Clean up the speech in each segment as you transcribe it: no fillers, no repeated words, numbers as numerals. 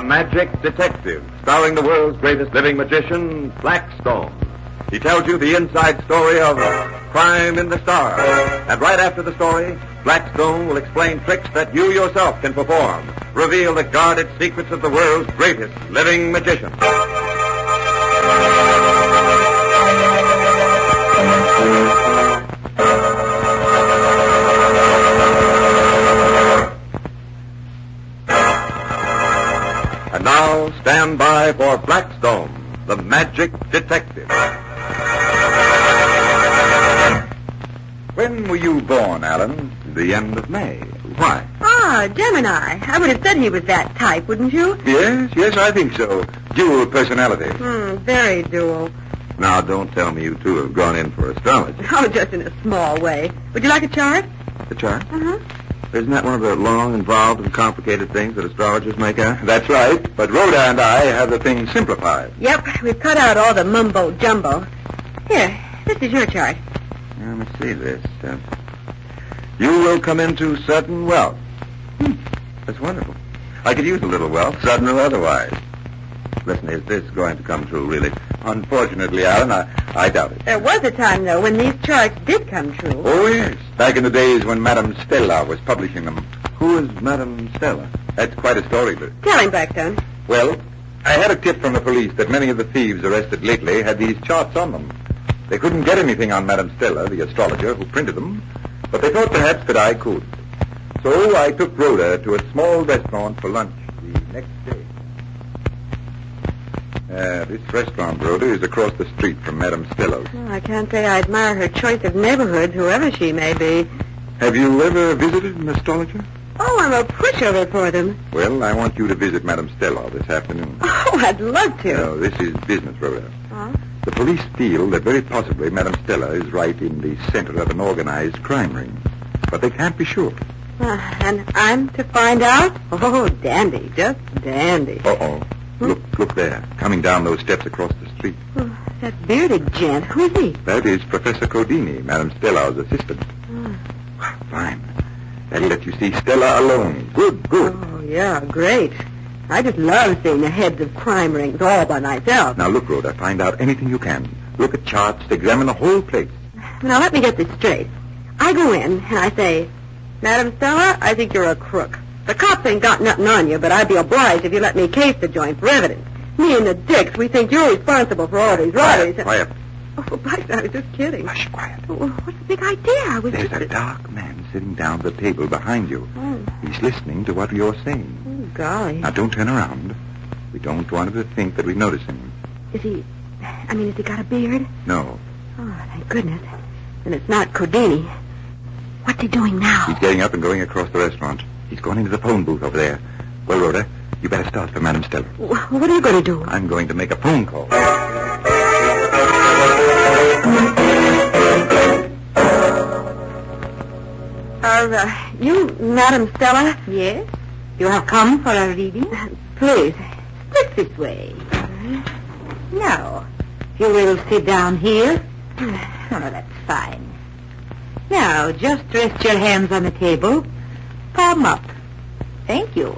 Magic Detective, starring the world's greatest living magician, Blackstone. He tells you the inside story of Crime in the Stars. And right after the story, Blackstone will explain tricks that you yourself can perform, reveal the guarded secrets of the world's greatest living magician. And now, stand by for Blackstone, the Magic Detective. When were you born, Alan? The end of May. Why? Gemini. I would have said he was that type, wouldn't you? Yes, I think so. Dual personality. Very dual. Now, don't tell me you two have gone in for astrology. Oh, just in a small way. Would you like a chart? The chart? Uh-huh. Isn't that one of the long, involved, and complicated things that astrologers make out? That's right. But Rhoda and I have the thing simplified. Yep, we've cut out all the mumbo-jumbo. Here, this is your chart. Let me see this. You will come into sudden wealth. That's wonderful. I could use a little wealth, sudden or otherwise. Listen, is this going to come true, really? Unfortunately, Alan, I doubt it. There was a time, though, when these charts did come true. Oh, yes. Back in the days when Madame Stella was publishing them. Who is Madame Stella? That's quite a story, but... Tell him, Blackstone. Well, I had a tip from the police that many of the thieves arrested lately had these charts on them. They couldn't get anything on Madame Stella, the astrologer who printed them, but they thought perhaps that I could. So I took Rhoda to a small restaurant for lunch the next day. This restaurant, Rhoda, is across the street from Madame Stella's. Oh, I can't say I admire her choice of neighborhoods, whoever she may be. Have you ever visited an astrologer? Oh, I'm a pushover for them. Well, I want you to visit Madame Stella this afternoon. Oh, I'd love to. No, this is business, Rhoda. Huh? The police feel that very possibly Madame Stella is right in the center of an organized crime ring. But they can't be sure. And I'm to find out? Oh, dandy. Just dandy. Uh-oh. Look there, coming down those steps across the street. Oh, that bearded gent. Who is he? That is Professor Codini, Madame Stella's assistant. Fine. That'll let you see Stella alone. Good. Oh, yeah, great. I just love seeing the heads of crime rings all by myself. Now, look, Rhoda, find out anything you can. Look at charts, examine the whole place. Now, let me get this straight. I go in and I say, Madam Stella, I think you're a crook. The cops ain't got nothing on you, but I'd be obliged if you let me case the joint for evidence. Me and the Dicks, we think you're responsible for all these robberies. Quiet. Oh, Blackstone, I was just kidding. Hush, quiet. Oh, what's the big idea? There's a dark man sitting down at the table behind you. Oh. He's listening to what you're saying. Oh, golly. Now, don't turn around. We don't want him to think that we notice him. Has he got a beard? No. Oh, thank goodness. And it's not Codini. What's he doing now? He's getting up and going across the restaurant. He's gone into the phone booth over there. Well, Rhoda, you better start for Madame Stella. What are you going to do? I'm going to make a phone call. You Madame Stella? Yes? You have come for a reading? Please. Just this way. Now, you will sit down here. Oh, that's fine. Now, just rest your hands on the table. Palm up. Thank you.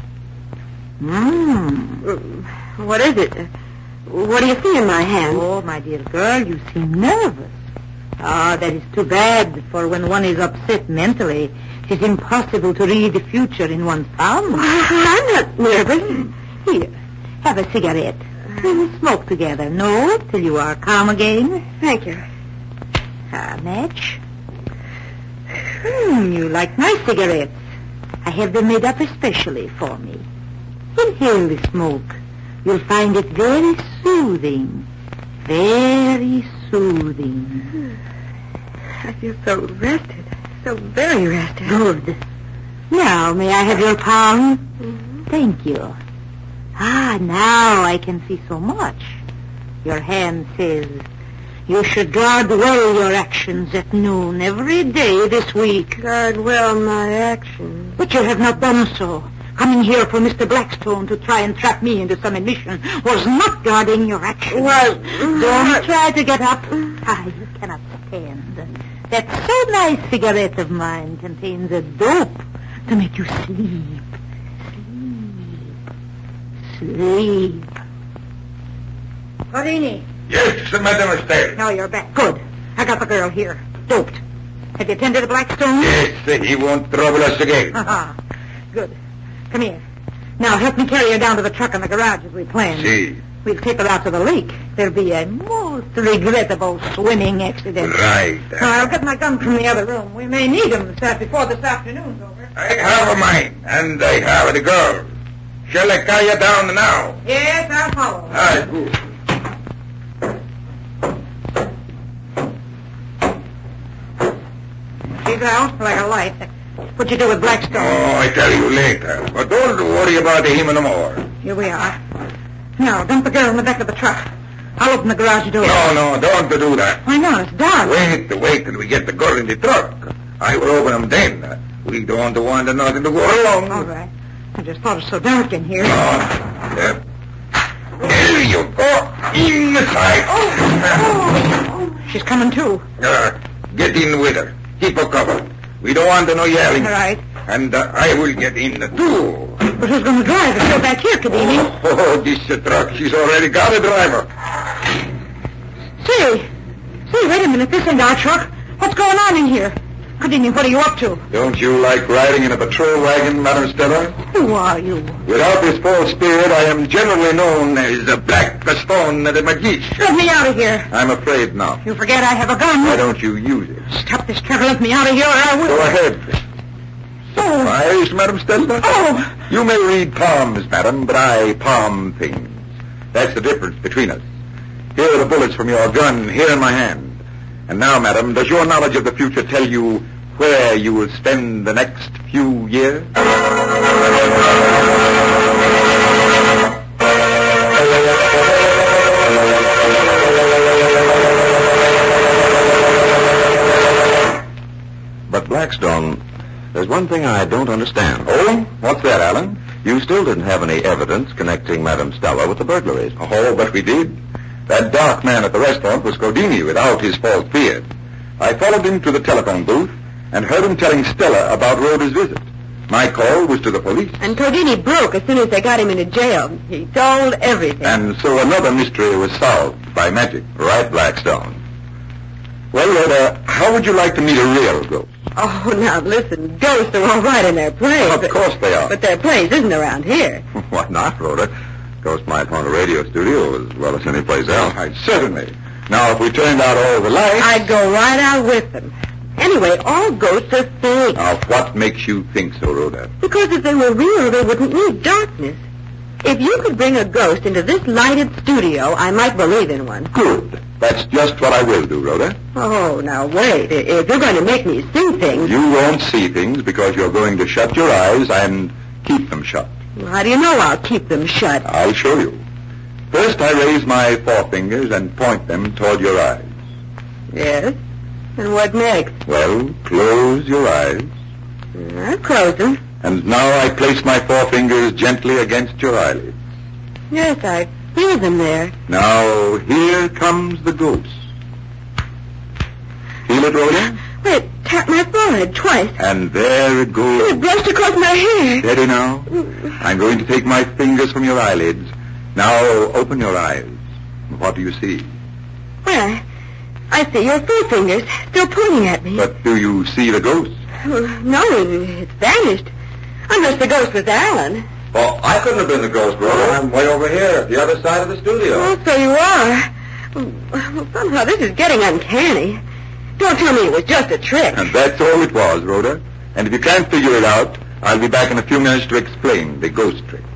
What is it? What do you see in my hand? Oh, my dear girl, you seem nervous. Ah, that is too bad, for when one is upset mentally, it is impossible to read the future in one's palm. I'm not nervous. Here, have a cigarette. We will smoke together. No, till you are calm again. Thank you. Match. You like my cigarettes. I have them made up especially for me. Inhale the smoke. You'll find it very soothing. Very soothing. I feel so rested. So very rested. Good. Now, may I have your palm? Mm-hmm. Thank you. Now I can see so much. Your hand says, you should guard well your actions at noon every day this week. Guard well my actions. But you have not done so. Coming here for Mr. Blackstone to try and trap me into some admission was not guarding your actions. Well, don't try to get up. You cannot stand. That so nice cigarette of mine contains a dope to make you sleep. Sleep. Houdini. Yes, Madame Estelle. No, you're back. Good. I got the girl here. Doped. Have you attended to Blackstone? Yes, he won't trouble us again. Good. Come here. Now, help me carry her down to the truck in the garage as we planned. See. We'll take her out to the lake. There'll be a most regrettable swimming accident. Right. Now, I'll get my gun from the other room. We may need them before this afternoon's over. I have a mine, and I have the girl. Shall I carry her down now? Yes, I'll follow. Ah, good. She's out like a light. What'd you do with Blackstone? Oh, I tell you later. But don't worry about him no more. Here we are. Now, dump the girl in the back of the truck. I'll open the garage door. No, don't do that. Why not? It's dark. Wait till we get the girl in the truck. I will open them then. We don't want nothing to go wrong. All right. I just thought it was so dark in here. Yep. There you go. Inside. Oh. She's coming too. Get in with her. Keep her covered. We don't want no yelling. All right. And I will get in too. But who's going to drive if you're back here, Houdini? Oh, this truck, she's already got a driver. Say, wait a minute. This ain't our truck. What's going on in here? Houdini, what are you up to? Don't you like riding in a patrol wagon, Madame Stella? Who are you? Without this false spirit, I am generally known as the Blackstone the Magician. Let me out of here. I'm afraid not. You forget I have a gun. Why don't you use it? Stop this truck and let me out of here or I will. Go ahead. Surprise, Madame Stella? Oh! You may read palms, madam, but I palm things. That's the difference between us. Here are the bullets from your gun, here in my hand. And now, madam, does your knowledge of the future tell you where you will spend the next few years? But Blackstone, there's one thing I don't understand. Oh? What's that, Alan? You still didn't have any evidence connecting Madame Stella with the burglaries. Oh, but we did. That dark man at the restaurant was Houdini without his false beard. I followed him to the telephone booth and heard him telling Stella about Rhoda's visit. My call was to the police. And Houdini broke as soon as they got him into jail. He told everything. And so another mystery was solved by magic. Right, Blackstone. Well, Rhoda, how would you like to meet a real ghost? Oh, now listen, ghosts are all right in their place. Of course they are. But their place isn't around here. Why not, Rhoda? Ghost might haunt a radio studio as well as any place else. Certainly. Now, if we turned out all the lights... I'd go right out with them. Anyway, all ghosts are fake. Now, what makes you think so, Rhoda? Because if they were real, they wouldn't need darkness. If you could bring a ghost into this lighted studio, I might believe in one. Good. That's just what I will do, Rhoda. Oh, now wait. If you're going to make me see things... You won't see things because you're going to shut your eyes and keep them shut. How do you know I'll keep them shut? I'll show you. First, I raise my forefingers and point them toward your eyes. Yes? And what next? Well, close your eyes. I'll close them. And now I place my forefingers gently against your eyelids. Yes, I feel them there. Now, here comes the ghost. Feel it, Rhoda? Wait, tap my forehead twice. And there it goes. It brushed across my hair. Steady now. I'm going to take my fingers from your eyelids. Now, open your eyes. What do you see? Well, I see your forefingers still pointing at me. But do you see the ghost? No, it's vanished. Unless the ghost was Alan. Well, I couldn't have been the ghost, Rhoda. I'm way over here at the other side of the studio. Oh, so you are. Well, somehow this is getting uncanny. Don't tell me it was just a trick. And that's all it was, Rhoda. And if you can't figure it out, I'll be back in a few minutes to explain the ghost trick.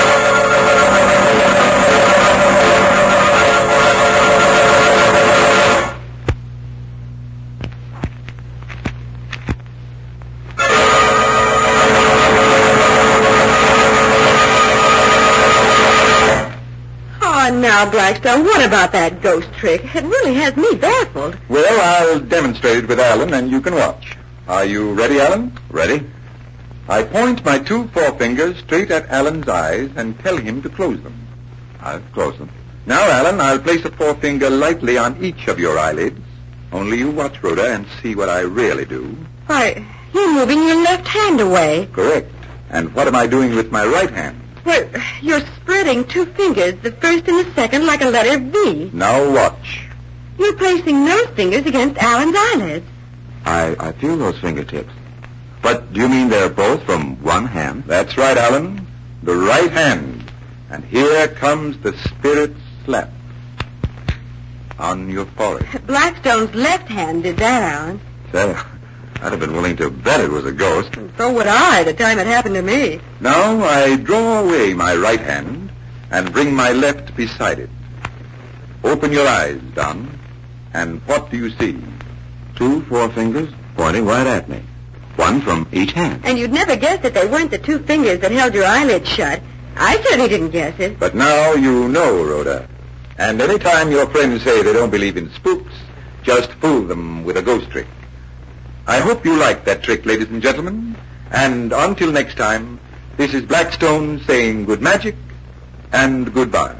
Now, Blackstone, what about that ghost trick? It really has me baffled. Well, I'll demonstrate it with Alan, and you can watch. Are you ready, Alan? Ready? I point my two forefingers straight at Alan's eyes and tell him to close them. I've closed them. Now, Alan, I'll place a forefinger lightly on each of your eyelids. Only you watch, Rhoda, and see what I really do. Why, you're moving your left hand away. Correct. And what am I doing with my right hand? Well, you're spreading two fingers, the first and the second, like a letter V. Now watch. You're placing those fingers against Alan's eyelids. I feel those fingertips. But do you mean they're both from one hand? That's right, Alan. The right hand. And here comes the spirit slap. On your forehead. Blackstone's left hand did that, Alan. Say, I'd have been willing to bet it was a ghost. And so would I, the time it happened to me. Now I draw away my right hand and bring my left beside it. Open your eyes, Don. And what do you see? 2 forefingers pointing right at me. One from each hand. And you'd never guess that they weren't the two fingers that held your eyelids shut. I certainly didn't guess it. But now you know, Rhoda. And any time your friends say they don't believe in spooks, just fool them with a ghost trick. I hope you like that trick, ladies and gentlemen. And until next time, this is Blackstone saying good magic and goodbye.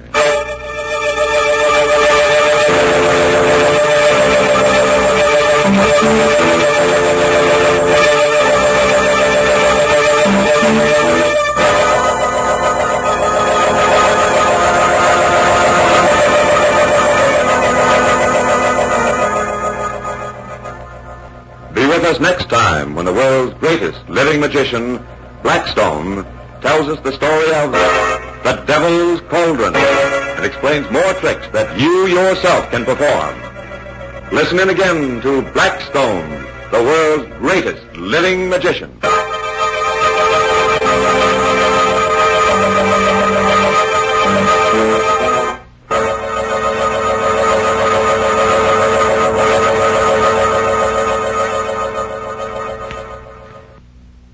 Be with us next time when the world's greatest living magician, Blackstone, tells us the story of the Devil's Cauldron and explains more tricks that you yourself can perform. Listen in again to Blackstone, the world's greatest living magician.